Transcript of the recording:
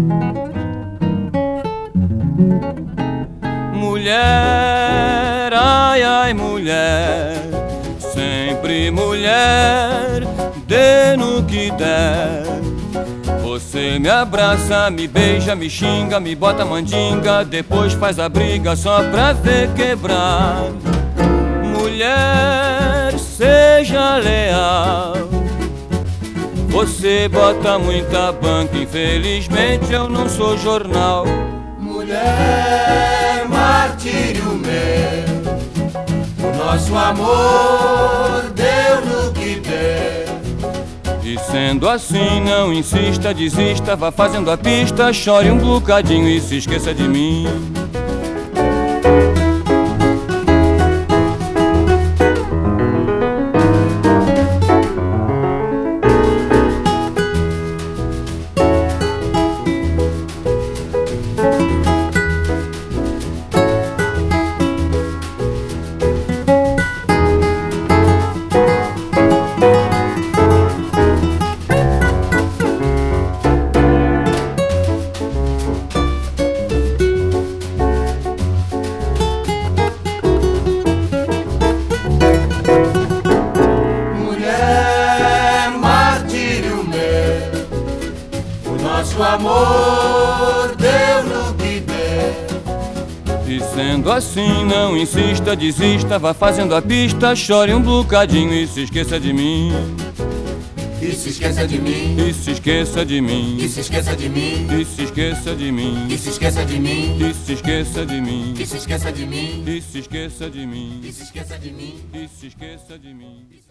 Mulher, ai, ai, mulher, sempre mulher, dê no que der. Você me abraça, me beija, me xinga, me bota mandinga, depois faz a briga só pra ver quebrar. Mulher, seja leal. Você bota muita banca, infelizmente eu não sou jornal. Mulher, martírio meu, o nosso amor deu no que der. E sendo assim, não insista, desista, vá fazendo a pista, chore um bocadinho e se esqueça de mim. Nosso amor deu no que der. E sendo assim, não insista, desista, vá fazendo a pista, chore um bocadinho e se esqueça de mim. E se esqueça de mim. E se esqueça de mim. E se esqueça de mim. E se esqueça de mim. E se esqueça de mim. E se esqueça de mim. E se esqueça de mim. E se esqueça de mim. E se esqueça de mim. E se esqueça de mim.